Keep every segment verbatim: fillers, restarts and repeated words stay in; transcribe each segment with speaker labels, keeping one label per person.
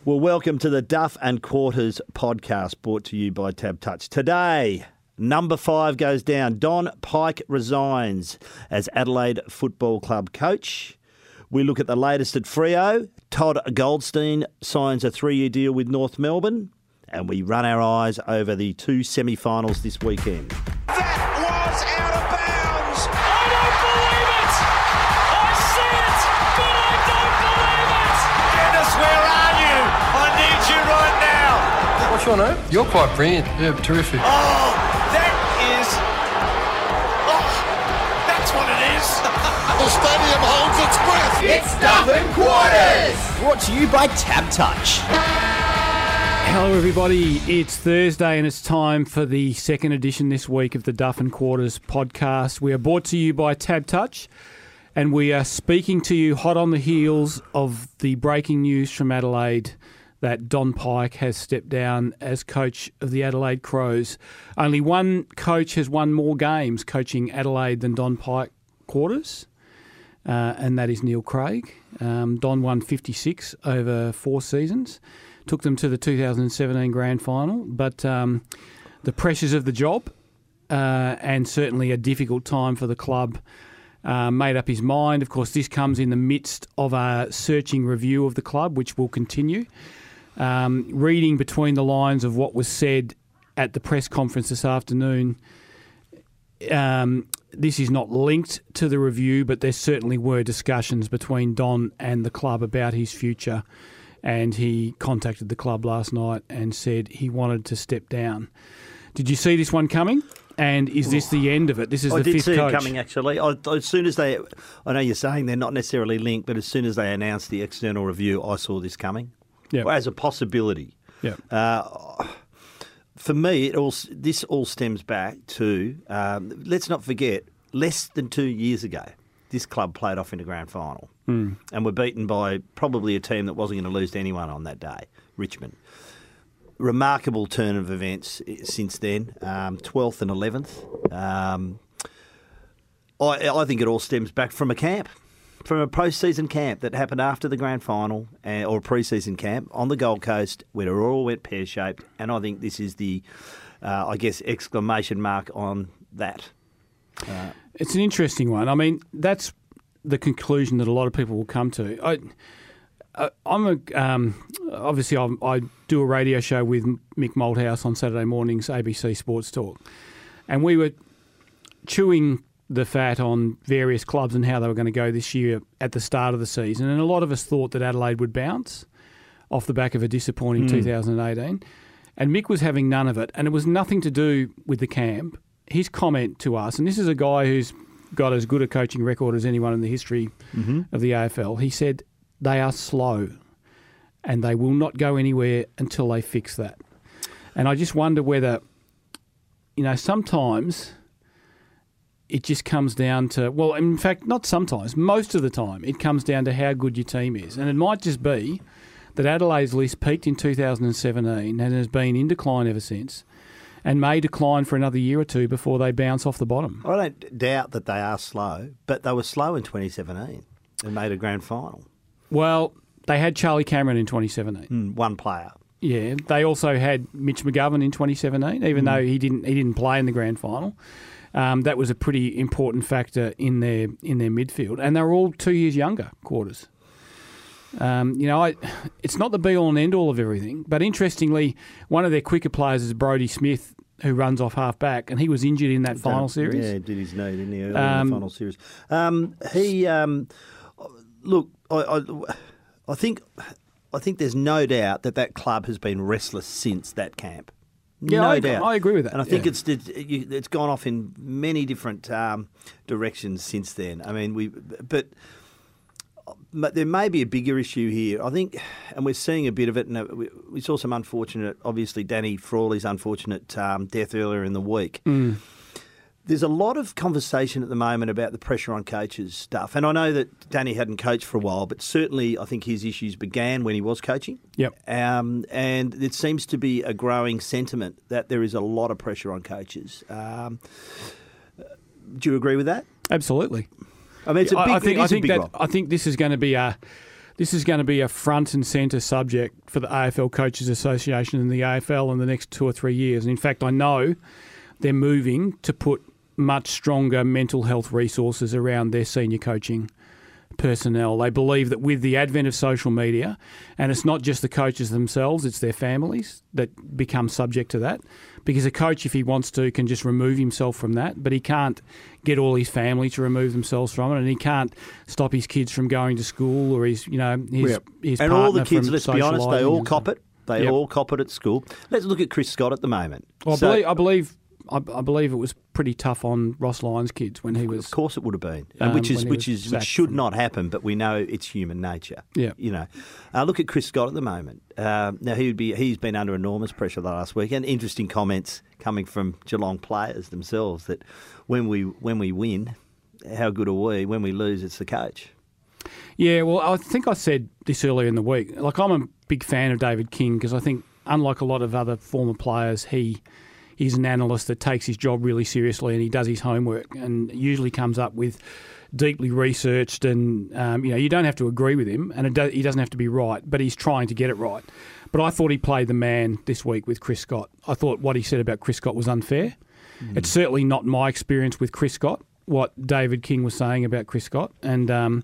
Speaker 1: Well, welcome to the Duff and Quarters podcast, brought to you by TABtouch. Today, number five goes down. Don Pyke resigns as Adelaide Football Club coach. We look at the latest at Freo. Todd Goldstein signs a three-year deal with North Melbourne. And we run our eyes over the two semi-finals this weekend.
Speaker 2: That was out of bounds! I don't believe it! I see it, but I don't believe it! Dennis, where are you? I need you right now!
Speaker 3: What's your name? You're quite brilliant. Yeah, terrific.
Speaker 2: Oh, that is... Oh, that's what it is!
Speaker 4: The stadium holds its breath!
Speaker 5: It's Duff and Quarters! Brought to you by TABtouch.
Speaker 6: Hello everybody, it's Thursday and it's time for the second edition this week of the Duff and Quarters podcast. We are brought to you by TABtouch and we are speaking to you hot on the heels of the breaking news from Adelaide that Don Pyke has stepped down as coach of the Adelaide Crows. Only one coach has won more games coaching Adelaide than Don Pyke Quarters, uh, and that is Neil Craig. Um, Don won fifty-six over four seasons. Took them to the two thousand seventeen grand final, but um, the pressures of the job uh, and certainly a difficult time for the club uh, made up his mind. Of course, this comes in the midst of a searching review of the club, which will continue. Um, reading between the lines of what was said at the press conference this afternoon, um, this is not linked to the review, but there certainly were discussions between Don and the club about his future. And he contacted the club last night and said he wanted to step down. Did you see this one coming? And is this the end of it? This is
Speaker 1: I
Speaker 6: the
Speaker 1: did
Speaker 6: fifth
Speaker 1: see
Speaker 6: coach.
Speaker 1: it coming, actually. I, as soon as they, I know you're saying they're not necessarily linked, but as soon as they announced the external review, I saw this coming
Speaker 6: Yep.
Speaker 1: as a possibility.
Speaker 6: Yeah.
Speaker 1: Uh, for me, it all this all stems back to, um, let's not forget, less than two years ago, this club played off in the grand final
Speaker 6: mm.
Speaker 1: and were beaten by probably a team that wasn't going to lose to anyone on that day, Richmond. Remarkable turn of events since then, um, twelfth and eleventh. Um, I, I think it all stems back from a camp, from a post-season camp that happened after the grand final uh, or a pre-season camp on the Gold Coast where it all went pear-shaped, and I think this is the, uh, I guess, exclamation mark on that. Uh,
Speaker 6: It's an interesting one. I mean, that's the conclusion that a lot of people will come to. I, I, I'm a um, obviously I'm, I do a radio show with Mick Malthouse on Saturday mornings, A B C Sports Talk, and we were chewing the fat on various clubs and how they were going to go this year at the start of the season. And a lot of us thought that Adelaide would bounce off the back of a disappointing mm. two thousand eighteen, and Mick was having none of it, and it was nothing to do with the camp. His comment to us, and this is a guy who's got as good a coaching record as anyone in the history mm-hmm. of the A F L, he said, they are slow and they will not go anywhere until they fix that. And I just wonder whether, you know, sometimes it just comes down to, well, in fact, not sometimes, most of the time, it comes down to how good your team is. And it might just be that Adelaide's list peaked in two thousand seventeen and has been in decline ever since, and may decline for another year or two before they bounce off the bottom.
Speaker 1: I don't doubt that they are slow, but they were slow in twenty seventeen and made a grand final.
Speaker 6: Well, they had Charlie Cameron in twenty seventeen.
Speaker 1: Mm, one player.
Speaker 6: Yeah, they also had Mitch McGovern in twenty seventeen, even mm. though he didn't he didn't play in the grand final. Um, that was a pretty important factor in their in their midfield, and they were all two years younger. Quarters. Um, you know, I, it's not the be-all and end-all of everything, but interestingly, one of their quicker players is Brodie Smith, who runs off half-back, and he was injured in that final series.
Speaker 1: Yeah, he did his knee, didn't he, early
Speaker 6: um,
Speaker 1: in the final series. Um, he, um, look, I, I, I think I think there's no doubt that that club has been restless since that camp.
Speaker 6: Yeah,
Speaker 1: no
Speaker 6: I,
Speaker 1: doubt.
Speaker 6: I agree with that.
Speaker 1: And I think
Speaker 6: yeah.
Speaker 1: it's it's gone off in many different um, directions since then. I mean, we, but... But there may be a bigger issue here. I think, and we're seeing a bit of it, and we, we saw some unfortunate, obviously Danny Frawley's unfortunate um, death earlier in the week.
Speaker 6: Mm.
Speaker 1: There's a lot of conversation at the moment about the pressure on coaches stuff. And I know that Danny hadn't coached for a while, but certainly I think his issues began when he was coaching.
Speaker 6: Yep.
Speaker 1: Um, and it seems to be a growing sentiment that there is a lot of pressure on coaches. Um, do you agree with that?
Speaker 6: Absolutely.
Speaker 1: I mean, it's a big,
Speaker 6: I think,
Speaker 1: it is
Speaker 6: I think
Speaker 1: a big
Speaker 6: that
Speaker 1: rock.
Speaker 6: I think this is going to be a this is going to be a front and centre subject for the A F L Coaches Association and the A F L in the next two or three years. And in fact, I know they're moving to put much stronger mental health resources around their senior coaching personnel. They believe that with the advent of social media, and it's not just the coaches themselves, it's their families that become subject to that. Because a coach, if he wants to, can just remove himself from that, but he can't get all his family to remove themselves from it, and he can't stop his kids from going to school or his, you know, his,
Speaker 1: Yep.
Speaker 6: his
Speaker 1: and
Speaker 6: partner
Speaker 1: all the kids,
Speaker 6: from
Speaker 1: let's be honest, they
Speaker 6: socialising
Speaker 1: all
Speaker 6: and
Speaker 1: cop
Speaker 6: stuff.
Speaker 1: it. They
Speaker 6: Yep.
Speaker 1: all cop it at school. Let's look at Chris Scott at the moment.
Speaker 6: Well,
Speaker 1: So-
Speaker 6: I believe, I believe I, I believe it was pretty tough on Ross Lyons' kids when he was.
Speaker 1: Of course, it would have been, and
Speaker 6: Um,
Speaker 1: which is
Speaker 6: when he
Speaker 1: which
Speaker 6: was
Speaker 1: is which
Speaker 6: sacked
Speaker 1: should
Speaker 6: from-
Speaker 1: not happen. But we know it's human nature.
Speaker 6: Yeah.
Speaker 1: you know. Uh, look at Chris Scott at the moment. Um, now he would be he's been under enormous pressure the last week, and interesting comments coming from Geelong players themselves that when we when we win, how good are we? When we lose, it's the coach.
Speaker 6: Yeah, well, I think I said this earlier in the week. Like, I'm a big fan of David King because I think, unlike a lot of other former players, he he's an analyst that takes his job really seriously and he does his homework and usually comes up with deeply researched and, um, you know, you don't have to agree with him and it do, he doesn't have to be right, but he's trying to get it right. But I thought he played the man this week with Chris Scott. I thought what he said about Chris Scott was unfair. Mm. It's certainly not my experience with Chris Scott, what David King was saying about Chris Scott. And um,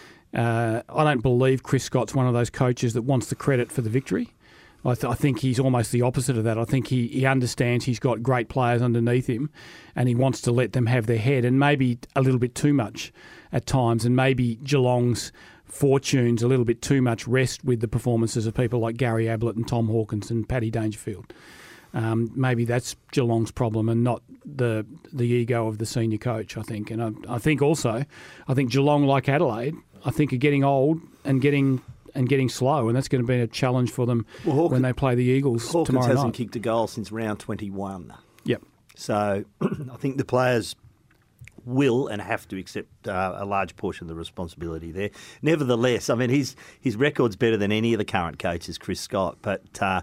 Speaker 6: uh, I don't believe Chris Scott's one of those coaches that wants the credit for the victory. I, th- I think he's almost the opposite of that. I think he, he understands he's got great players underneath him and he wants to let them have their head, and maybe a little bit too much at times, and maybe Geelong's fortunes a little bit too much rest with the performances of people like Gary Ablett and Tom Hawkins and Paddy Dangerfield. Um, maybe that's Geelong's problem and not the the ego of the senior coach, I think. And I, I think also, I think Geelong, like Adelaide, I think are getting old and getting... and getting slow, and that's going to be a challenge for them
Speaker 1: Well, Hawkins,
Speaker 6: when they play the Eagles
Speaker 1: Hawkins
Speaker 6: tomorrow
Speaker 1: hasn't
Speaker 6: night.
Speaker 1: kicked a goal since round twenty-one.
Speaker 6: Yep.
Speaker 1: So I think the players will and have to accept uh, a large portion of the responsibility there. Nevertheless, I mean, his his record's better than any of the current coaches, Chris Scott, but uh,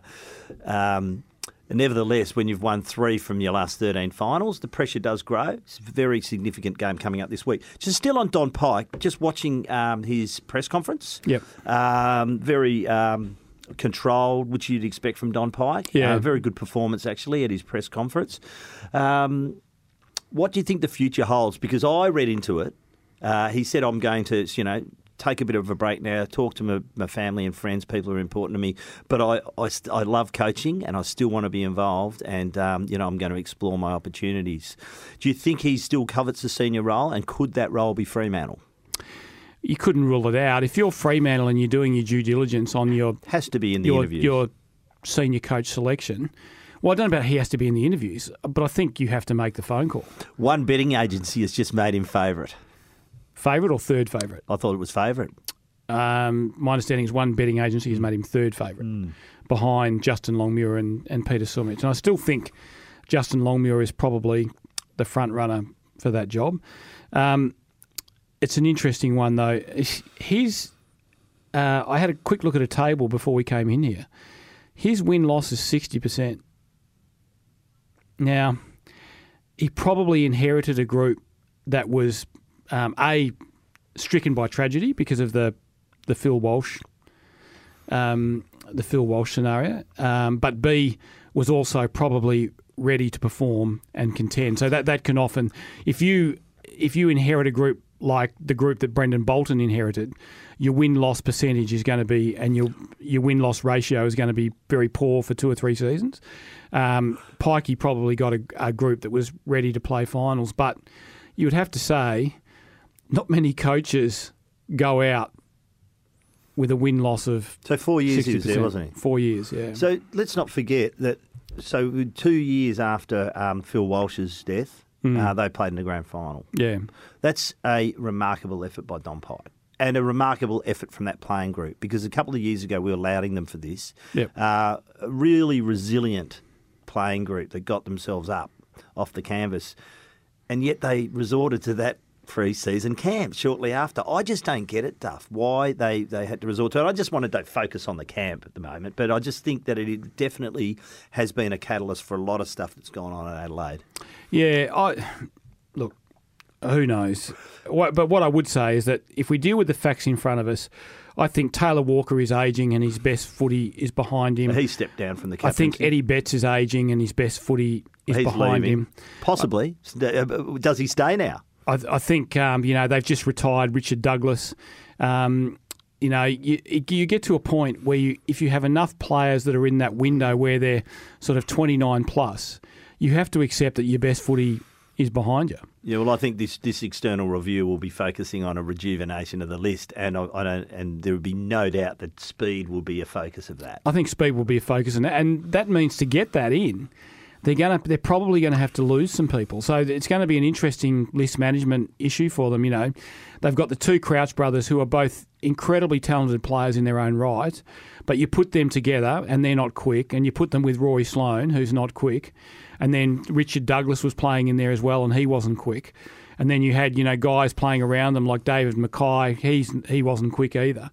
Speaker 1: um, nevertheless, when you've won three from your last thirteen finals, the pressure does grow. It's a very significant game coming up this week. Just still on Don Pike, just watching um, his press conference.
Speaker 6: Yep.
Speaker 1: Um, very um, controlled, which you'd expect from Don Pike.
Speaker 6: Yeah.
Speaker 1: Uh, very good performance, actually, at his press conference. Um, what do you think the future holds? Because I read into it. Uh, he said, I'm going to, you know, take a bit of a break now, talk to my, my family and friends, people who are important to me, but I, I, st- I love coaching and I still want to be involved, and um, you know, I'm going to explore my opportunities. Do you think he still covets the senior role, and could that role be Fremantle?
Speaker 6: You couldn't rule it out. If you're Fremantle and you're doing your due diligence on your
Speaker 1: Has to be in the
Speaker 6: your,
Speaker 1: interviews.
Speaker 6: your senior coach selection, well, I don't know about he has to be in the interviews, but I think you have to make the phone call.
Speaker 1: One betting agency has just made him favourite.
Speaker 6: Favourite or third favourite?
Speaker 1: I thought it was favourite.
Speaker 6: Um, my understanding is one betting agency has made him third favourite,
Speaker 1: Mm.
Speaker 6: behind Justin Longmuir and, and Peter Sumich. And I still think Justin Longmuir is probably the front runner for that job. Um, it's an interesting one, though. His, uh, I had a quick look at a table before we came in here. His win-loss is sixty percent. Now, he probably inherited a group that was, um, A, stricken by tragedy because of the the Phil Walsh um, the Phil Walsh scenario, um, but B, was also probably ready to perform and contend. So that that can often, if you if you inherit a group like the group that Brendan Bolton inherited, your win-loss percentage is going to be, and your your win-loss ratio is going to be very poor for two or three seasons. Um, Pikey probably got a, a group that was ready to play finals, but you would have to say not many coaches go out with a win-loss of
Speaker 1: So four years he
Speaker 6: sixty
Speaker 1: was
Speaker 6: percent.
Speaker 1: there, wasn't he?
Speaker 6: Four years, yeah.
Speaker 1: So let's not forget that. So two years after um, Phil Walsh's death,
Speaker 6: Mm.
Speaker 1: uh, they played in the grand final.
Speaker 6: yeah.
Speaker 1: That's a remarkable effort by Don Pike, and a remarkable effort from that playing group, because a couple of years ago we were lauding them for this.
Speaker 6: Yep.
Speaker 1: Uh, a really resilient playing group that got themselves up off the canvas, and yet they resorted to that pre-season camp shortly after. I just don't get it, Duff, why they, they had to resort to it. I just wanted to focus on the camp at the moment, but I just think that it definitely has been a catalyst for a lot of stuff that's gone on at Adelaide.
Speaker 6: Yeah, I look, Who knows? What, but what I would say is that if we deal with the facts in front of us, I think Taylor Walker is ageing and his best footy is behind him.
Speaker 1: He stepped down from the
Speaker 6: I
Speaker 1: captaincy.
Speaker 6: think Eddie Betts is ageing and his best footy is
Speaker 1: He's
Speaker 6: behind
Speaker 1: leaving.
Speaker 6: him.
Speaker 1: Possibly. Does he stay now?
Speaker 6: I, I think um, you know they've just retired Richard Douglas. Um, you know, you, you get to a point where you, if you have enough players that are in that window where they're sort of twenty-nine plus, you have to accept that your best footy is behind you.
Speaker 1: Yeah, well, I think this, this external review will be focusing on a rejuvenation of the list, and I, I don't, and there would be no doubt that speed will be a focus of that.
Speaker 6: I think speed will be a focus, and and that means to get that in, they're going to they're probably going to have to lose some people. So it's going to be an interesting list management issue for them. You know, they've got the two Crouch brothers who are both incredibly talented players in their own right, but you put them together and they're not quick, and you put them with Rory Sloane, who's not quick. And then Richard Douglas was playing in there as well, and he wasn't quick. And then you had, you know, guys playing around them like David Mackay. He's he wasn't quick either.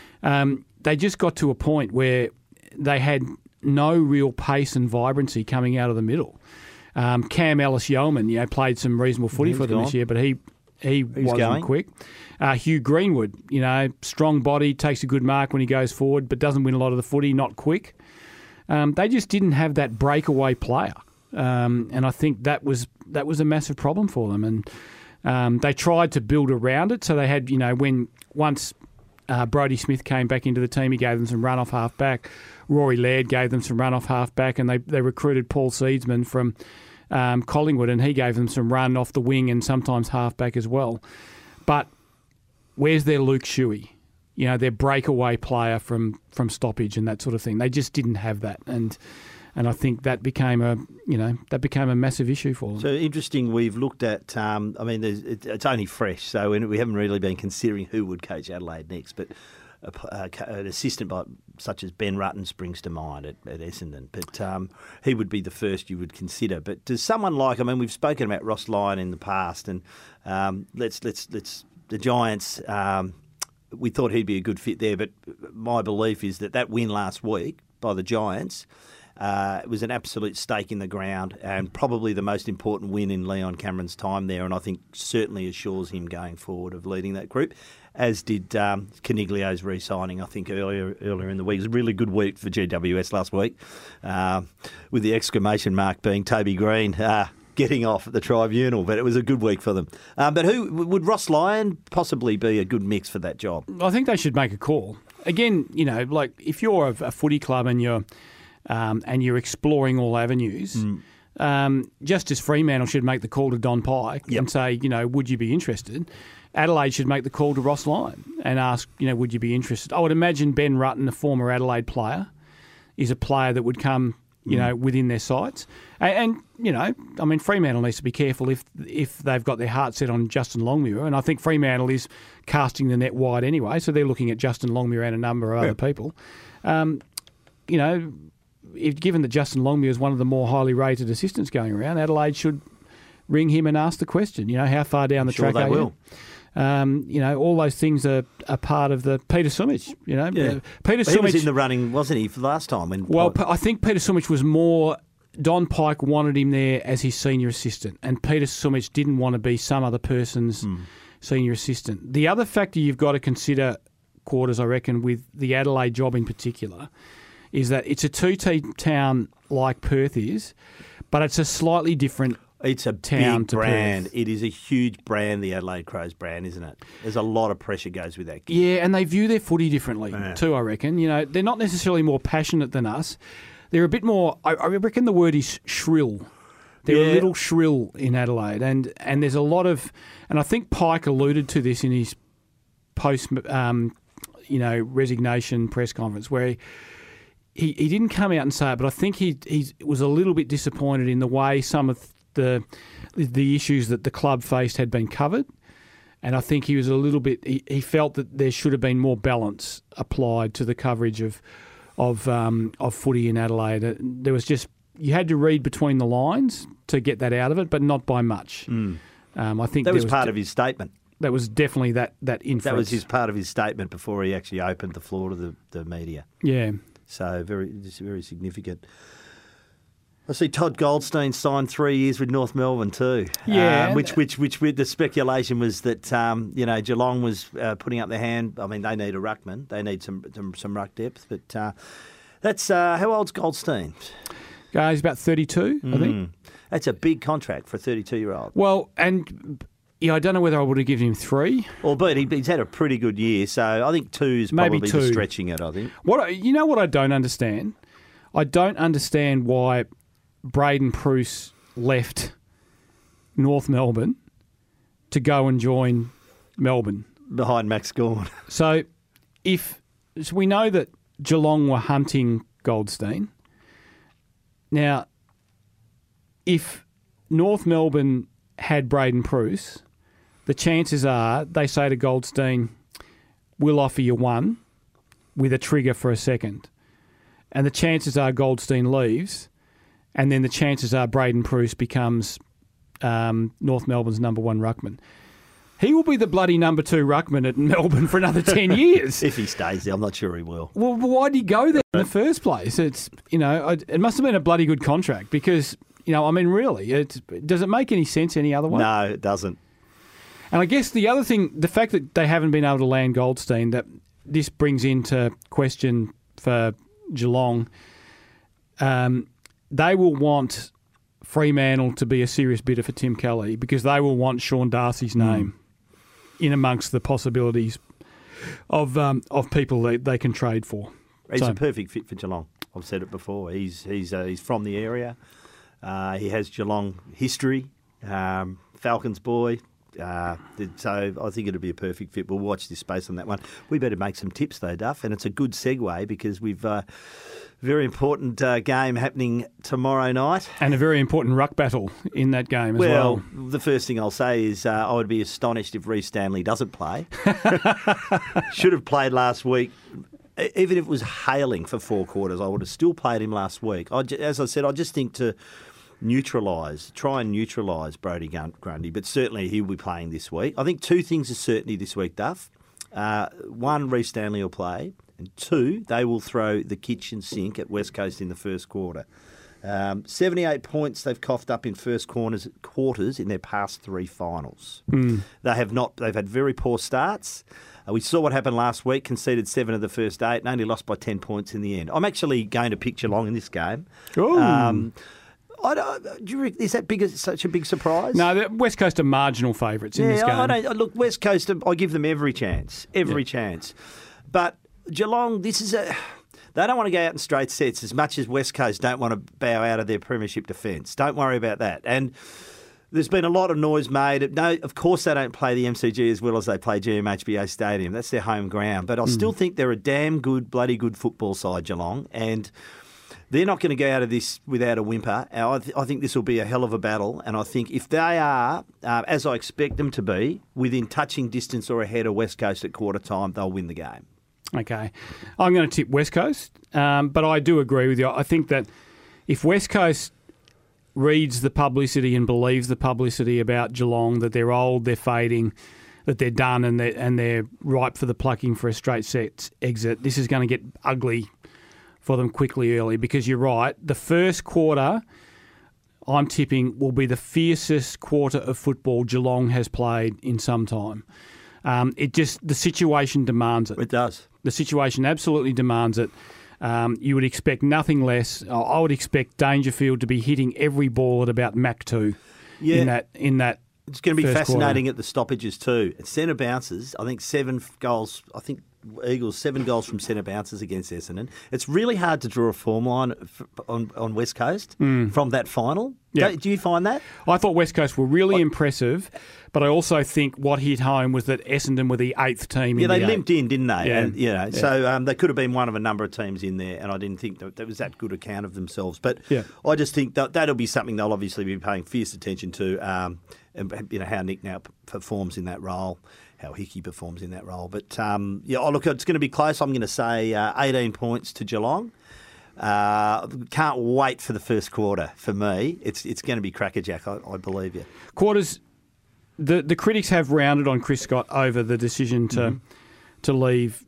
Speaker 6: Um, they just got to a point where they had no real pace and vibrancy coming out of the middle. Um, Cam Ellis-Yeoman, you know, played some reasonable footy
Speaker 1: He's
Speaker 6: for them
Speaker 1: gone.
Speaker 6: this year, but he he wasn't
Speaker 1: going.
Speaker 6: quick. Uh, Hugh Greenwood, you know, strong body, takes a good mark when he goes forward, but doesn't win a lot of the footy, not quick. Um, they just didn't have that breakaway player. Um, and I think that was that was a massive problem for them. And um, they tried to build around it. So they had, you know, when once uh, Brodie Smith came back into the team, he gave them some run-off half-back. Rory Laird gave them some run-off half-back. And they, they recruited Paul Seedsman from um, Collingwood, and he gave them some run off the wing and sometimes half-back as well. But where's their Luke Shuey? You know, their breakaway player from, from stoppage and that sort of thing. They just didn't have that. And... And I think that became a, you know, that became a massive issue for them.
Speaker 1: So interesting. We've looked at. Um, I mean, there's, it, it's only fresh, so we haven't really been considering who would coach Adelaide next. But a, a, an assistant by, such as Ben Rutten springs to mind at, at Essendon. But um, he would be the first you would consider. But does someone like? I mean, we've spoken about Ross Lyon in the past, and um, let's let's let's the Giants. Um, we thought he'd be a good fit there, but my belief is that that win last week by the Giants. Uh, it was an absolute stake in the ground and probably the most important win in Leon Cameron's time there, and I think certainly assures him going forward of leading that group, as did um, Caniglio's re-signing, I think, earlier earlier in the week. It was a really good week for G W S last week, uh, with the exclamation mark being Toby Green uh, getting off at the tribunal, but it was a good week for them. Um, but who would Ross Lyon possibly be a good mix for that job?
Speaker 6: I think they should make a call. Again, you know, like if you're a, a footy club and you're Um, and you're exploring all avenues, mm. um, Justice Fremantle should make the call to Don Pike
Speaker 1: yep.
Speaker 6: and say, you know, would you be interested? Adelaide should make the call to Ross Lyon and ask, you know, would you be interested? I would imagine Ben Rutten, a former Adelaide player, is a player that would come, you mm. know, within their sights. And, and, you know, I mean, Fremantle needs to be careful if if they've got their heart set on Justin Longmuir, and I think Fremantle is casting the net wide anyway, so they're looking at Justin Longmuir and a number of
Speaker 1: yeah.
Speaker 6: other people. Um, you know, if given that Justin Longmuir is one of the more highly rated assistants going around, Adelaide should ring him and ask the question, you know, how far down the
Speaker 1: sure
Speaker 6: track
Speaker 1: they
Speaker 6: are
Speaker 1: will.
Speaker 6: you? Um, you know, all those things are, are part of the Peter Sumich, you know.
Speaker 1: Yeah.
Speaker 6: Uh, Peter
Speaker 1: Well, he was
Speaker 6: Sumich,
Speaker 1: in the running, wasn't he, for last time? When
Speaker 6: well,
Speaker 1: Pike-
Speaker 6: I think Peter Sumich was more... Don Pike wanted him there as his senior assistant, and Peter Sumich didn't want to be some other person's mm. senior assistant. The other factor you've got to consider, Quarters, I reckon, with the Adelaide job in particular, is that it's a two-team town like Perth is, but it's a slightly different
Speaker 1: It's a
Speaker 6: town
Speaker 1: big
Speaker 6: to
Speaker 1: brand.
Speaker 6: Perth.
Speaker 1: It is a huge brand, the Adelaide Crows brand, isn't it? There's a lot of pressure goes with that.
Speaker 6: Yeah, and they view their footy differently
Speaker 1: Yeah.
Speaker 6: too, I reckon. You know, they're not necessarily more passionate than us. They're a bit more, I, I reckon the word is shrill. They're
Speaker 1: Yeah.
Speaker 6: a little shrill in Adelaide. And, and there's a lot of, and I think Pike alluded to this in his post, um, you know, resignation press conference where he, He he didn't come out and say it, but I think he he was a little bit disappointed in the way some of the the issues that the club faced had been covered, and I think he was a little bit. He, he felt that there should have been more balance applied to the coverage of of um, of footy in Adelaide. There was just you had to read between the lines to get that out of it, but not by much.
Speaker 1: Mm.
Speaker 6: Um, I think
Speaker 1: that was,
Speaker 6: was
Speaker 1: part
Speaker 6: de-
Speaker 1: of his statement.
Speaker 6: That was definitely that that inference.
Speaker 1: That was his part of his statement before he actually opened the floor to the, the media.
Speaker 6: Yeah.
Speaker 1: So very, just very significant. I see Todd Goldstein signed three years with North Melbourne too.
Speaker 6: Yeah,
Speaker 1: um, which, which, which, which, the speculation was that um, you know Geelong was uh, putting up their hand. I mean, they need a ruckman. They need some some, some ruck depth. But uh, that's uh, how old's Goldstein?
Speaker 6: Uh, he's about thirty-two, I think.
Speaker 1: Mm. That's a big contract for a thirty-two-year-old.
Speaker 6: Well, and yeah, I don't know whether I would have given him three.
Speaker 1: Well, but he, he's had a pretty good year, so I think two's
Speaker 6: Maybe
Speaker 1: probably
Speaker 6: two.
Speaker 1: just stretching it. I think.
Speaker 6: What I- you know, what I don't understand, I don't understand why Braden Pruce left North Melbourne to go and join Melbourne.
Speaker 1: Behind Max Gawn.
Speaker 6: So, if so we know that Geelong were hunting Goldstein. Now, if North Melbourne had Braden Pruce, the chances are they say to Goldstein, "We'll offer you one with a trigger for a second," and the chances are Goldstein leaves. And then the chances are Braden Pruce becomes um, North Melbourne's number one ruckman. He will be the bloody number two ruckman at Melbourne for another ten years.
Speaker 1: If he stays there, I'm not sure he will.
Speaker 6: Well, why did he go there in the first place? It's you know, it must have been a bloody good contract because you know, I mean, really, it does it make any sense any other way?
Speaker 1: No, it doesn't.
Speaker 6: And I guess the other thing, the fact that they haven't been able to land Goldstein, that this brings into question for Geelong. Um, They will want Fremantle to be a serious bidder for Tim Kelly because they will want Sean Darcy's name mm. in amongst the possibilities of um, of people that they can trade for.
Speaker 1: He's
Speaker 6: So-
Speaker 1: a perfect fit for Geelong. I've said it before. He's he's uh, he's from the area. Uh, he has Geelong history. Um, Falcons boy. Uh, so I think it'll be a perfect fit. We'll watch this space on that one. We better make some tips though, Duff, and it's a good segue because we've. Uh, Very important uh, game happening tomorrow night.
Speaker 6: And a very important ruck battle in that game as
Speaker 1: well.
Speaker 6: well.
Speaker 1: The first thing I'll say is uh, I would be astonished if Reece Stanley doesn't play. Should have played last week. Even if it was hailing for four quarters, I would have still played him last week. I, as I said, I just think to neutralise, try and neutralise Brodie Grundy, but certainly he'll be playing this week. I think two things are certainty this week, Duff. Uh, one, Reece Stanley will play. And two, they will throw the kitchen sink at West Coast in the first quarter. Um, seventy-eight points they've coughed up in first corners, quarters in their past three finals. Mm. They have not. They've had very poor starts. Uh, we saw what happened last week. Conceded seven of the first eight and only lost by ten points in the end. I'm actually going to pick Geelong in this game. Um, I don't, do you, is that big, such a big surprise?
Speaker 6: No, the West Coast are marginal favourites in
Speaker 1: yeah,
Speaker 6: this game.
Speaker 1: I don't, look, West Coast, I give them every chance, every yeah. chance. But Geelong, this is a... They don't want to go out in straight sets as much as West Coast don't want to bow out of their premiership defence. Don't worry about that. And there's been a lot of noise made. No, of course they don't play the M C G as well as they play G M H B A Stadium. That's their home ground. But I mm. still think they're a damn good, bloody good football side, Geelong. And they're not going to go out of this without a whimper. I, th- I think this will be a hell of a battle. And I think if they are, uh, as I expect them to be, within touching distance or ahead of West Coast at quarter time, they'll win the game.
Speaker 6: Okay. I'm going to tip West Coast, um, but I do agree with you. I think that if West Coast reads the publicity and believes the publicity about Geelong, that they're old, they're fading, that they're done and they're, and they're ripe for the plucking for a straight set exit, this is going to get ugly for them quickly early because you're right. The first quarter, I'm tipping, will be the fiercest quarter of football Geelong has played in some time. Um, it just, the situation demands it.
Speaker 1: It does.
Speaker 6: The situation absolutely demands it. Um, you would expect nothing less. I would expect Dangerfield to be hitting every ball at about Mach two
Speaker 1: yeah.
Speaker 6: in that in that.
Speaker 1: It's going to be
Speaker 6: first
Speaker 1: fascinating
Speaker 6: quarter.
Speaker 1: At the stoppages too. At centre bounces, I think seven goals. I think Eagles seven goals from centre bounces against Essendon. It's really hard to draw a form line on on West Coast mm. from that final.
Speaker 6: Yeah.
Speaker 1: Do, do you find that?
Speaker 6: I thought West Coast were really
Speaker 1: I,
Speaker 6: impressive, but I also think what hit home was that Essendon were the eighth team.
Speaker 1: Yeah,
Speaker 6: in
Speaker 1: they
Speaker 6: the
Speaker 1: limped
Speaker 6: eight.
Speaker 1: in, didn't they?
Speaker 6: Yeah.
Speaker 1: And, you know,
Speaker 6: yeah.
Speaker 1: So um, they could have been one of a number of teams in there, and I didn't think that, that was that good account of themselves. But
Speaker 6: yeah.
Speaker 1: I just think that that'll be something they'll obviously be paying fierce attention to. Um, and, you know how Nick now performs in that role, how Hickey performs in that role. But um, yeah, oh look, it's going to be close. I'm going to say uh, eighteen points to Geelong. Uh, can't wait for the first quarter. For me, it's it's going to be crackerjack. I, I believe you.
Speaker 6: Quarters. The the critics have rounded on Chris Scott over the decision to mm-hmm. to leave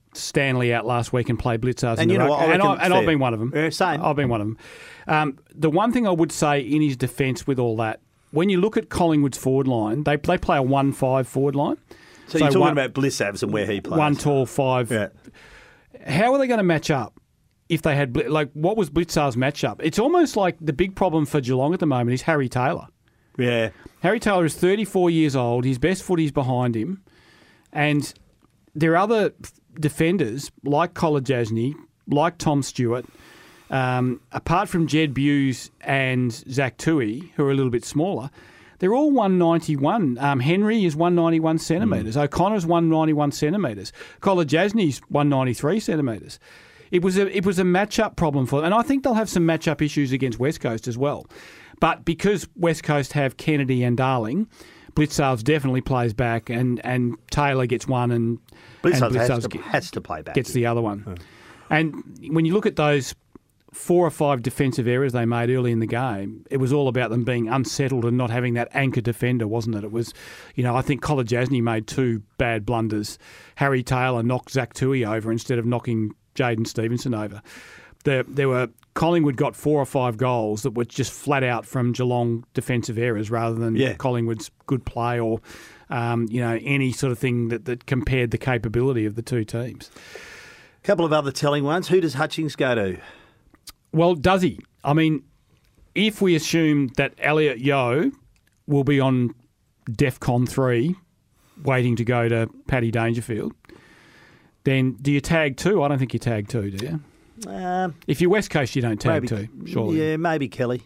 Speaker 6: Stanley out last week and play blitzers.
Speaker 1: And
Speaker 6: in
Speaker 1: you
Speaker 6: the
Speaker 1: know
Speaker 6: ruck.
Speaker 1: what, I
Speaker 6: and, I,
Speaker 1: reckon
Speaker 6: and I've
Speaker 1: fair.
Speaker 6: been one of them.
Speaker 1: Yeah, same.
Speaker 6: I've been one of them. Um, the one thing I would say in his defence with all that, when you look at Collingwood's forward line, they they play a one five forward line.
Speaker 1: So, you're talking
Speaker 6: one,
Speaker 1: about Blissavs and where he plays.
Speaker 6: One tall, five.
Speaker 1: Yeah.
Speaker 6: How are they going to match up if they had, like, what was Blitzar's matchup? It's almost like the big problem for Geelong at the moment is Harry Taylor.
Speaker 1: Yeah.
Speaker 6: Harry Taylor is thirty-four years old. His best footy's behind him. And there are other defenders like Kolodjasny, like Tom Stewart, um, apart from Jed Buse and Zach Tui, who are a little bit smaller. They're all one ninety-one. Um, Henry is one ninety-one centimetres. Mm. O'Connor's one ninety-one centimetres. Kolodjasny's one ninety-three centimetres. It was a it was a matchup problem for them, and I think they'll have some matchup issues against West Coast as well. But because West Coast have Kennedy and Darling, Blitzarves definitely plays back, and, and Taylor gets one, and
Speaker 1: Blitzarves,
Speaker 6: and
Speaker 1: has, to,
Speaker 6: get,
Speaker 1: has to play back.
Speaker 6: gets the other one.
Speaker 1: Oh.
Speaker 6: And when you look at those four or five defensive errors they made early in the game, it was all about them being unsettled and not having that anchor defender, wasn't it? It was, you know, I think Kolodjasny made two bad blunders. Harry Taylor knocked Zach Tui over instead of knocking Jaden Stevenson over. There, there were Collingwood got four or five goals that were just flat out from Geelong defensive errors rather than
Speaker 1: yeah.
Speaker 6: Collingwood's good play or, um, you know, any sort of thing that, that compared the capability of the two teams.
Speaker 1: A couple of other telling ones. Who does Hutchings go to?
Speaker 6: Well, does he? I mean, if we assume that Elliot Yeo will be on DEFCON three, waiting to go to Paddy Dangerfield, then do you tag two? I don't think you tag two, do you?
Speaker 1: Um,
Speaker 6: if you're West Coast, you don't tag
Speaker 1: maybe,
Speaker 6: two, surely.
Speaker 1: Yeah, maybe Kelly.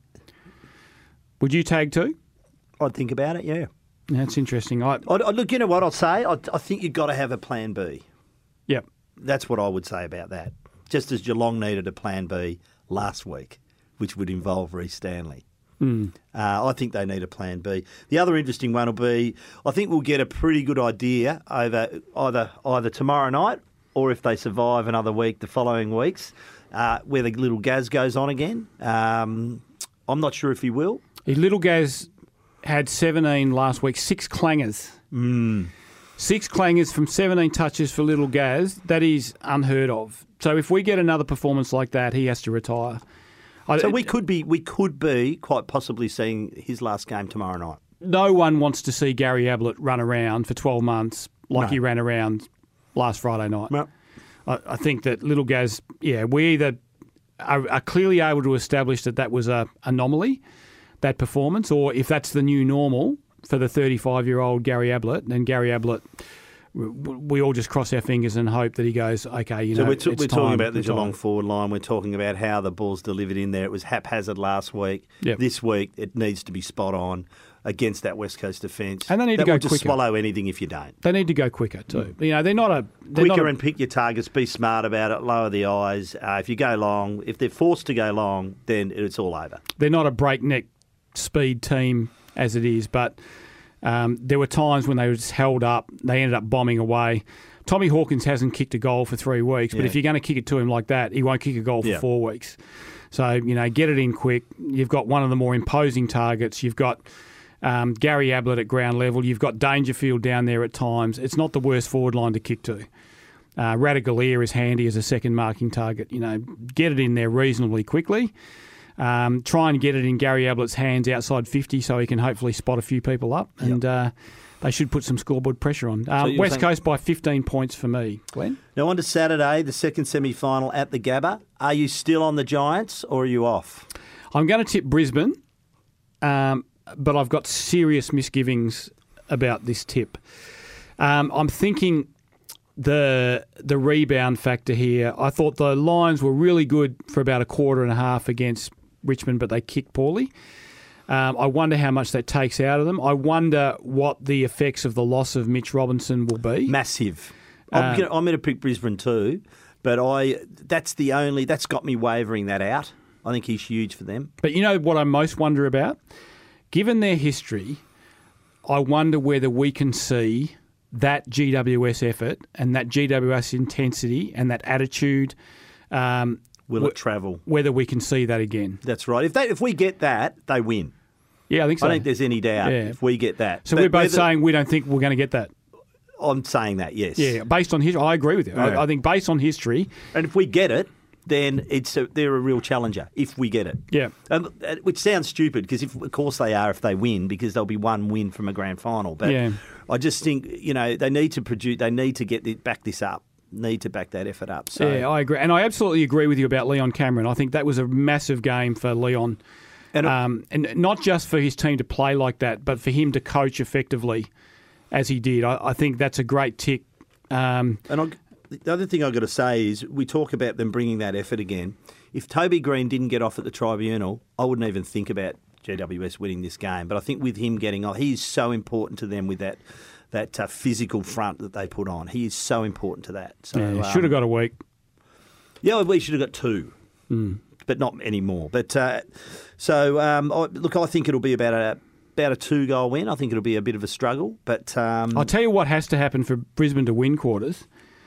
Speaker 6: Would you tag two?
Speaker 1: I'd think about it, yeah.
Speaker 6: That's interesting. I,
Speaker 1: I'd, I'd, look, you know what I'll say? I, I think you've got to have a plan B.
Speaker 6: Yep.
Speaker 1: That's what I would say about that. Just as Geelong needed a plan B last week, which would involve Reece Stanley.
Speaker 6: Mm.
Speaker 1: Uh, I think they need a plan B. The other interesting one will be, I think we'll get a pretty good idea over either either tomorrow night or if they survive another week, the following weeks, uh, where the little Gaz goes on again. Um, I'm not sure if he will.
Speaker 6: Little Gaz had seventeen last week, six clangers.
Speaker 1: Mm.
Speaker 6: Six clangers from seventeen touches for Little Gaz. That is unheard of. So if we get another performance like that, he has to retire.
Speaker 1: So we could be we could be quite possibly seeing his last game tomorrow night.
Speaker 6: No one wants to see Gary Ablett run around for twelve months like
Speaker 1: No.
Speaker 6: he ran around last Friday night.
Speaker 1: No.
Speaker 6: I, I think that Little Gaz, yeah, we either are, are clearly able to establish that that was a anomaly, that performance, or if that's the new normal for the thirty-five-year-old Gary Ablett, then Gary Ablett, we all just cross our fingers and hope that he goes, okay, you
Speaker 1: so
Speaker 6: know,
Speaker 1: we're, t-
Speaker 6: it's
Speaker 1: we're
Speaker 6: time,
Speaker 1: talking about the
Speaker 6: it's
Speaker 1: Geelong
Speaker 6: time.
Speaker 1: forward line. We're talking about how the ball's delivered in there. It was haphazard last week.
Speaker 6: Yep.
Speaker 1: This week, it needs to be spot on against that West Coast defence.
Speaker 6: And they need
Speaker 1: that
Speaker 6: to go
Speaker 1: will just
Speaker 6: quicker.
Speaker 1: swallow anything if you don't.
Speaker 6: They need to go quicker too. You know, they're not a they're
Speaker 1: Quicker
Speaker 6: not a,
Speaker 1: and pick your targets. Be smart about it. Lower the eyes. Uh, if you go long, if they're forced to go long, then it's all over.
Speaker 6: They're not a breakneck speed team as it is, but um, there were times when they were just held up. They ended up bombing away. Tommy Hawkins hasn't kicked a goal for three weeks, but
Speaker 1: Yeah.
Speaker 6: if you're going to kick it to him like that, he won't kick a goal for
Speaker 1: Yeah.
Speaker 6: four weeks. So, you know, get it in quick. You've got one of the more imposing targets. You've got um, Gary Ablett at ground level. You've got Dangerfield down there at times. It's not the worst forward line to kick to. Uh, Radagalier is handy as a second marking target. You know, get it in there reasonably quickly. Um, try and get it in Gary Ablett's hands outside fifty so he can hopefully spot a few people up. And uh, they should put some scoreboard pressure on. Um,
Speaker 1: you're
Speaker 6: West
Speaker 1: saying-
Speaker 6: Coast by fifteen points for me. Glenn?
Speaker 1: Now on to Saturday, the second semi-final at the Gabba. Are you still on the Giants or are you off?
Speaker 6: I'm going to tip Brisbane, um, but I've got serious misgivings about this tip. Um, I'm thinking the the rebound factor here. I thought the Lions were really good for about a quarter and a half against Richmond, but they kicked poorly. Um, I wonder how much that takes out of them. I wonder what the effects of the loss of Mitch Robinson will be.
Speaker 1: Massive. I'm
Speaker 6: Um,
Speaker 1: gonna, I'm going to pick Brisbane too, but I that's the only that's got me wavering that out. I think he's huge for them.
Speaker 6: But you know what I most wonder about? Given their history, I wonder whether we can see that G W S effort and that G W S intensity and that attitude, um,
Speaker 1: Will
Speaker 6: wh-
Speaker 1: it travel?
Speaker 6: whether we can see that again.
Speaker 1: That's right. If they if we get that, they win.
Speaker 6: Yeah, I think so.
Speaker 1: I don't think there's any doubt
Speaker 6: Yeah.
Speaker 1: if we get that.
Speaker 6: So
Speaker 1: But
Speaker 6: we're both
Speaker 1: whether-
Speaker 6: saying we don't think we're going to get that.
Speaker 1: I'm saying that, yes.
Speaker 6: Yeah, based on history, I agree with you.
Speaker 1: Yeah.
Speaker 6: I, I think based on history,
Speaker 1: And if we get it, then it's a, they're a real challenger, if we get it.
Speaker 6: yeah.
Speaker 1: Um, uh, which sounds stupid, because if, of course they are if they win, because there'll be one win from a grand final. But
Speaker 6: Yeah.
Speaker 1: I just think, you know, they need to produce, they need to get the, back this up, need to back that effort up. So,
Speaker 6: Yeah, I agree. And I absolutely agree with you about Leon Cameron. I think that was a massive game for Leon.
Speaker 1: And,
Speaker 6: Um, and not just for his team to play like that, but for him to coach effectively as he did. I, I think that's a great tick. Um,
Speaker 1: and I, the other thing I've got to say is we talk about them bringing that effort again. If Toby Green didn't get off at the tribunal, I wouldn't even think about G W S winning this game. But I think with him getting off, he's so important to them with that that uh, physical front that they put on. He is so important to that. So
Speaker 6: yeah,
Speaker 1: um,
Speaker 6: should have got a week.
Speaker 1: Yeah, we should have got two,
Speaker 6: Mm.
Speaker 1: but not any more. But uh, so um, I, look, I think it'll be about a about a two goal win. I think it'll be a bit of a struggle, but um,
Speaker 6: I'll tell you what has to happen for Brisbane to win quarters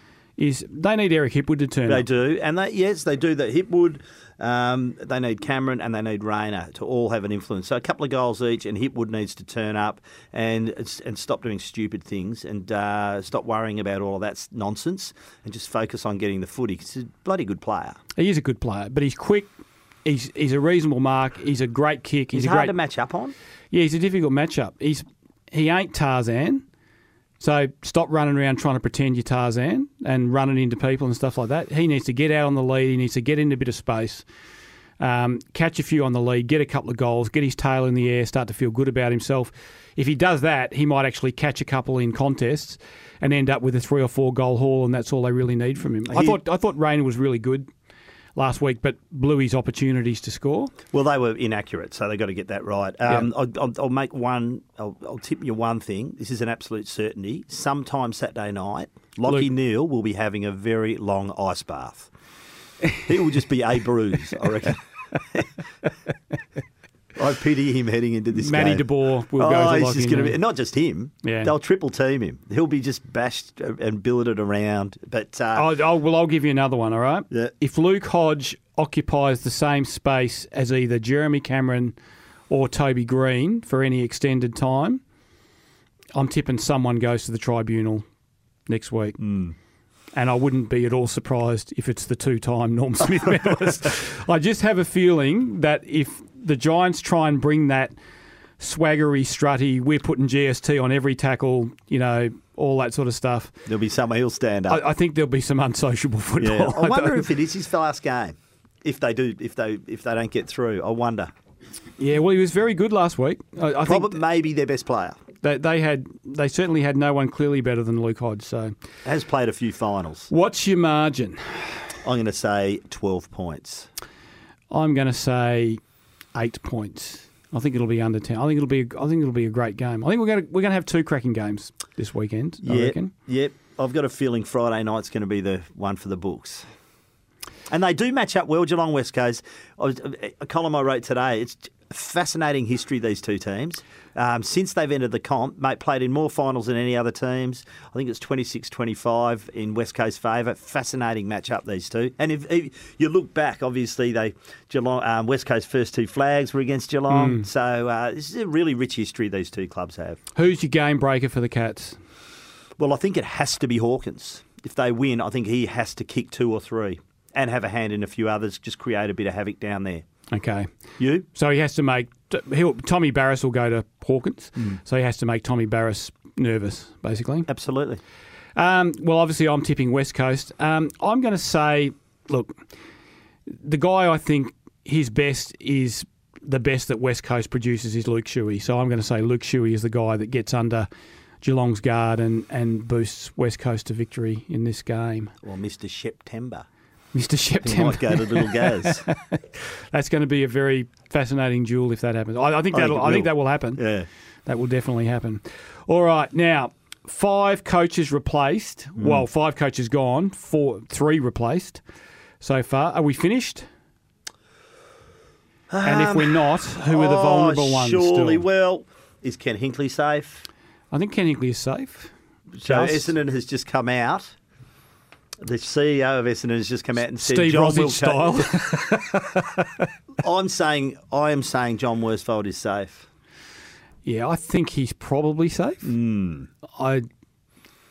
Speaker 6: is they need Eric Hipwood to turn
Speaker 1: they
Speaker 6: up.
Speaker 1: do, and they yes, they do. That Hipwood, um, they need Cameron, and they need Rayner to all have an influence. So a couple of goals each, and Hipwood needs to turn up and and stop doing stupid things and uh, stop worrying about all of that nonsense and just focus on getting the footy. 'Cause he's a bloody good player.
Speaker 6: He is a good player, but he's quick. He's he's a reasonable mark. He's a great kick. He's,
Speaker 1: He's
Speaker 6: a
Speaker 1: hard
Speaker 6: great
Speaker 1: to match up on.
Speaker 6: Yeah, he's a difficult matchup. He's he ain't Tarzan, so stop running around trying to pretend you're Tarzan and running into people and stuff like that. He needs to get out on the lead. He needs to get into a bit of space, um, catch a few on the lead, get a couple of goals, get his tail in the air, start to feel good about himself. If he does that, he might actually catch a couple in contests and end up with a three or four goal haul, and that's all they really need from him. I
Speaker 1: He-
Speaker 6: thought I thought Rayner was really good last week, but blew his opportunities to score.
Speaker 1: Well, they were inaccurate, so they've got to get that right. Um, I'll, I'll, I'll make one. I'll, I'll tip you one thing. This is an absolute certainty. Sometime Saturday night, Lockie
Speaker 6: Luke.
Speaker 1: Neal will be having a very long ice bath. It will just be a bruise, I reckon. I pity him heading into this
Speaker 6: Matty
Speaker 1: game.
Speaker 6: DeBoer will
Speaker 1: oh,
Speaker 6: go to
Speaker 1: he's
Speaker 6: Lockie
Speaker 1: just going to
Speaker 6: Neal.
Speaker 1: be not just him.
Speaker 6: Yeah.
Speaker 1: They'll triple team him. He'll be just bashed and billeted around. But uh,
Speaker 6: Oh, oh, well, I'll give you another one, all right?
Speaker 1: Yeah.
Speaker 6: If Luke Hodge occupies the same space as either Jeremy Cameron or Toby Green for any extended time, I'm tipping someone goes to the tribunal next week.
Speaker 1: Mm.
Speaker 6: And I wouldn't be at all surprised if it's the two-time Norm Smith medalist. I just have a feeling that if the Giants try and bring that swaggery, strutty, we're putting G S T on every tackle, you know, all that sort of stuff,
Speaker 1: there'll be someone who'll stand up.
Speaker 6: I, I think there'll be some unsociable football.
Speaker 1: Yeah, I wonder
Speaker 6: don't-
Speaker 1: if it is his last game. If they do, if they if they don't get through, I wonder.
Speaker 6: Yeah, well, he was very good last week. I, I think
Speaker 1: Probably maybe their best player.
Speaker 6: they, they had they certainly had no one clearly better than Luke Hodge. So,
Speaker 1: Has played a few finals.
Speaker 6: what's your margin?
Speaker 1: I'm going to say twelve points.
Speaker 6: I'm going to say eight points. I think it'll be under ten. I think it'll be. A, I think it'll be a great game. I think we're going to we're going to have two cracking games this weekend. I
Speaker 1: Yep,
Speaker 6: reckon.
Speaker 1: yep. I've got a feeling Friday night's going to be the one for the books. And they do match up well, Geelong West Coast. I was, a column I wrote today, it's fascinating history, these two teams. Um, since they've entered the comp, mate, played in more finals than any other teams. I think it's twenty-six twenty-five in West Coast favour. Fascinating match-up, these two. And if, if you look back, obviously, they Geelong, um, West Coast first two flags were against Geelong.
Speaker 6: Mm.
Speaker 1: So uh, this is a really rich history these two clubs have.
Speaker 6: Who's your game breaker for the Cats?
Speaker 1: Well, I think it has to be Hawkins. If they win, I think he has to kick two or three and have a hand in a few others, just create a bit of havoc down there.
Speaker 6: Okay.
Speaker 1: You?
Speaker 6: So he has to make he'll, Tommy Barras will go to Hawkins,
Speaker 1: Mm.
Speaker 6: so he has to make Tommy Barras nervous, basically.
Speaker 1: Absolutely.
Speaker 6: Um, well, obviously, I'm tipping West Coast. Um, I'm going to say, look, the guy I think his best is the best that West Coast produces is Luke Shuey. So I'm going to say Luke Shuey is the guy that gets under Geelong's guard and, and boosts West Coast to victory in this game.
Speaker 1: Or Mister September.
Speaker 6: Mister
Speaker 1: He
Speaker 6: September.
Speaker 1: might go to Little Gaz.
Speaker 6: That's going to be a very fascinating duel if that happens. I, I think
Speaker 1: I think
Speaker 6: that'll,
Speaker 1: it
Speaker 6: I think
Speaker 1: will.
Speaker 6: that will happen.
Speaker 1: Yeah.
Speaker 6: That will definitely happen. All right, now five coaches replaced.
Speaker 1: Mm.
Speaker 6: Well, five coaches gone. Four, three replaced so far. Are we finished? and if we're not, who are the vulnerable
Speaker 1: oh,
Speaker 6: ones?
Speaker 1: Surely.
Speaker 6: Still?
Speaker 1: Well, is Ken Hinkley safe?
Speaker 6: I think Ken Hinkley is safe.
Speaker 1: Joe
Speaker 6: Just-
Speaker 1: Essendon has just come out. The C E O of Essendon has just come out and said,
Speaker 6: Steve
Speaker 1: John
Speaker 6: Rosich
Speaker 1: will
Speaker 6: style.
Speaker 1: I'm saying, I am saying John Worsfold is safe.
Speaker 6: Yeah, I think he's probably safe.
Speaker 1: Mm.
Speaker 6: I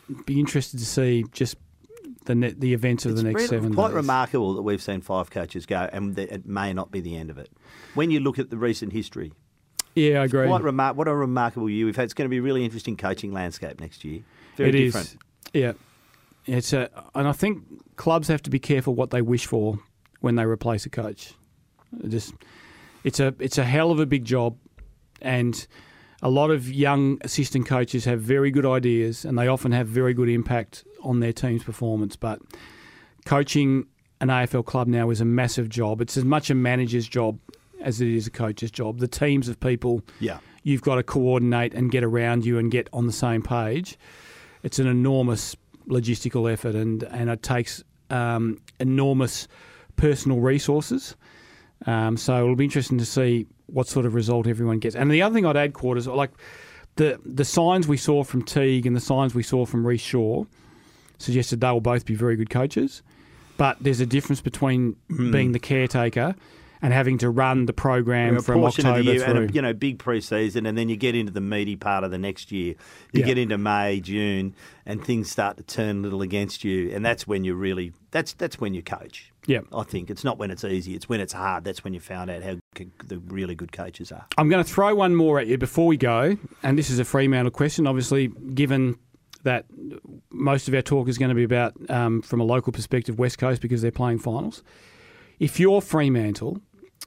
Speaker 6: be interested to see just the ne- the events of
Speaker 1: It's
Speaker 6: the next
Speaker 1: really
Speaker 6: seven
Speaker 1: quite
Speaker 6: days.
Speaker 1: remarkable that we've seen five coaches go, and that it may not be the end of it. When you look at the recent history,
Speaker 6: Yeah, I agree.
Speaker 1: quite remar- what a remarkable year we've had. It's going to be a really interesting coaching landscape next year. Very
Speaker 6: It
Speaker 1: different.
Speaker 6: is. Yeah. It's a, and I think clubs have to be careful what they wish for when they replace a coach. It Just, it's a it's a hell of a big job, and a lot of young assistant coaches have very good ideas, and they often have very good impact on their team's performance. But coaching an A F L club now is a massive job. It's as much a manager's job as it is a coach's job. The teams of people
Speaker 1: Yeah.
Speaker 6: you've got to coordinate and get around you and get on the same page. It's an enormous logistical effort, and, and it takes um, enormous personal resources. Um, so it'll be interesting to see what sort of result everyone gets. And the other thing I'd add, Quarters, like the the signs we saw from Teague and the signs we saw from Reece Shaw suggested they will both be very good coaches. But there's a difference between
Speaker 1: Mm.
Speaker 6: being the caretaker and having to run the program
Speaker 1: A
Speaker 6: from
Speaker 1: portion
Speaker 6: October
Speaker 1: of the year
Speaker 6: through.
Speaker 1: and a, you know, big pre-season, and then you get into the meaty part of the next year. You
Speaker 6: Yeah.
Speaker 1: get into May, June, and things start to turn a little against you, and that's when you really that's that's when you coach.
Speaker 6: Yeah.
Speaker 1: I think it's not when it's easy; it's when it's hard. That's when you found out how good the really good coaches are.
Speaker 6: I'm going to throw one more at you before we go, and this is a Fremantle question, obviously, given that most of our talk is going to be about, um, from a local perspective, West Coast, because they're playing finals. If you're Fremantle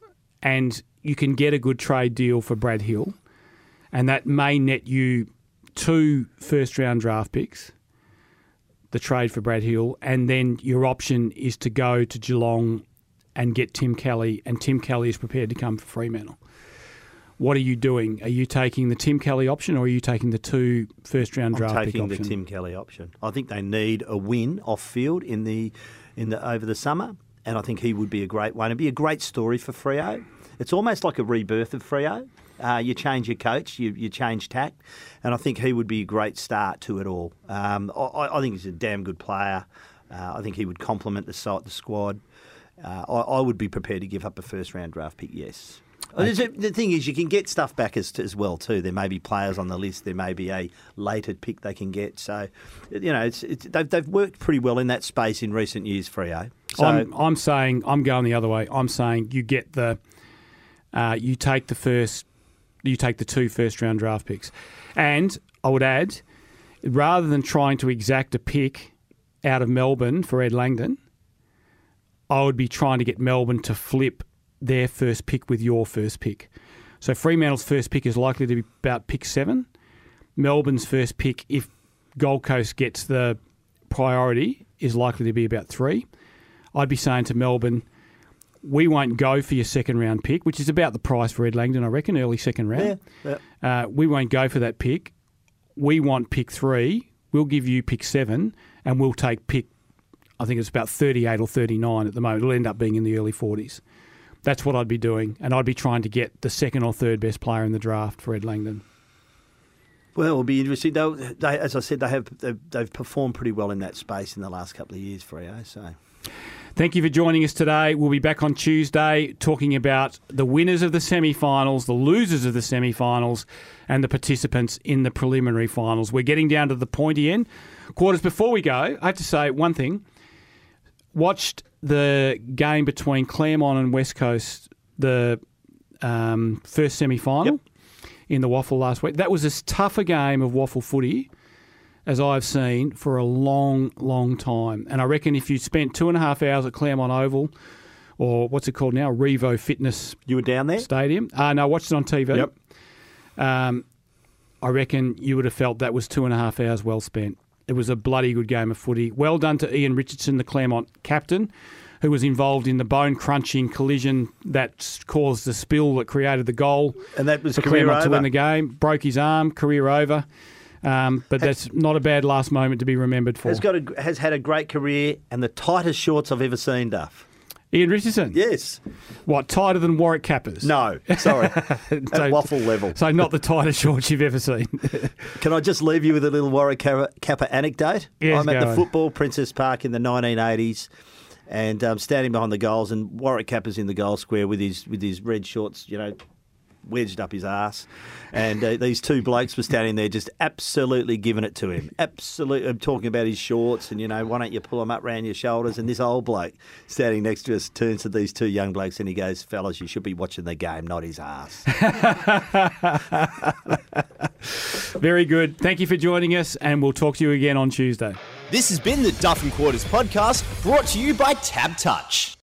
Speaker 6: and you can get a good trade deal for Brad Hill, and that may net you two first-round draft picks, the trade for Brad Hill, and then your option is to go to Geelong and get Tim Kelly, and Tim Kelly is prepared to come for Fremantle. What are you doing? Are you taking the Tim Kelly option, or are you taking the two first-round draft
Speaker 1: I'm
Speaker 6: pick
Speaker 1: taking
Speaker 6: option?
Speaker 1: the Tim Kelly option. I think they need a win off field in the in the over the summer, and I think he would be a great one. It'd be a great story for Freo. It's almost like a rebirth of Freo. Uh, you change your coach, you, you change tact, and I think he would be a great start to it all. Um, I, I think he's a damn good player. Uh, I think he would complement the site, the squad. Uh, I, I would be prepared to give up a first-round draft pick, yes. There's a- The thing is, you can get stuff back as, as well too. There may be players on the list. There may be a later pick they can get. So, you know, it's, it's they've, they've worked pretty well in that space in recent years, Freo. So,
Speaker 6: I'm, I'm saying I'm going the other way. I'm saying you get the, uh, you take the first, you take the two first round draft picks, and I would add, rather than trying to exact a pick out of Melbourne for Ed Langdon, I would be trying to get Melbourne to flip their first pick with your first pick. So Fremantle's first pick is likely to be about pick seven. Melbourne's first pick, if Gold Coast gets the priority, is likely to be about three. I'd be saying to Melbourne, we won't go for your second round pick, which is about the price for Ed Langdon, I reckon, early second round.
Speaker 1: Yeah, yeah.
Speaker 6: Uh, we won't go for that pick. We want pick three. We'll give you pick seven, and we'll take pick, I think it's about thirty-eight or thirty-nine at the moment. It'll end up being in the early forties. That's what I'd be doing, and I'd be trying to get the second or third best player in the draft for Ed Langdon.
Speaker 1: Well, it'll be interesting. They'll, they, as I said, they have they've, they've performed pretty well in that space in the last couple of years, Freo. So,
Speaker 6: Thank you for joining us today. We'll be back on Tuesday talking about the winners of the semi-finals, the losers of the semi-finals, and the participants in the preliminary finals. We're getting down to the pointy end. Quarters, before we go, I have to say one thing. Watched the game between Claremont and West Coast, the um, first semi-final
Speaker 1: Yep.
Speaker 6: in the Waffle last week. That was as tough a game of Waffle footy as I've seen for a long, long time. And I reckon if you spent two and a half hours at Claremont Oval, or what's it called now, Revo Fitness
Speaker 1: you were down there?
Speaker 6: Stadium. Uh, no, I watched it on T V.
Speaker 1: Yep.
Speaker 6: Um, I reckon you would have felt that was two and a half hours well spent. It was a bloody good game of footy. Well done to Ian Richardson, the Claremont captain, who was involved in the bone-crunching collision that caused the spill that created the goal.
Speaker 1: And that was
Speaker 6: for
Speaker 1: career
Speaker 6: Claremont to
Speaker 1: over.
Speaker 6: win the game. Broke his arm, career over. Um, but that's not a bad last moment to be remembered for.
Speaker 1: Has got a, has had a great career and the tightest shorts I've ever seen, Duff.
Speaker 6: Ian Richardson?
Speaker 1: Yes.
Speaker 6: What, tighter than Warwick Kappas?
Speaker 1: No, sorry.
Speaker 6: So-
Speaker 1: At waffle level.
Speaker 6: So not the tightest shorts you've ever seen.
Speaker 1: Can I just leave you with a little Warwick Kappa, Kappa anecdote?
Speaker 6: Yes,
Speaker 1: I'm at
Speaker 6: go
Speaker 1: the
Speaker 6: on.
Speaker 1: football, Princess Park, in the nineteen eighties, and um, standing behind the goals, and Warwick Kappa's in the goal square with his with his red shorts, you know, wedged up his arse. And uh, these two blokes were standing there just absolutely giving it to him. Absolutely. I'm talking about his shorts and, you know, why don't you pull them up round your shoulders? And this old bloke standing next to us turns to these two young blokes and he goes, fellas, you should be watching the game, not his arse.
Speaker 6: Very good. Thank you for joining us, and we'll talk to you again on Tuesday.
Speaker 5: This has been the Duff and Quarters podcast, brought to you by Tab Touch.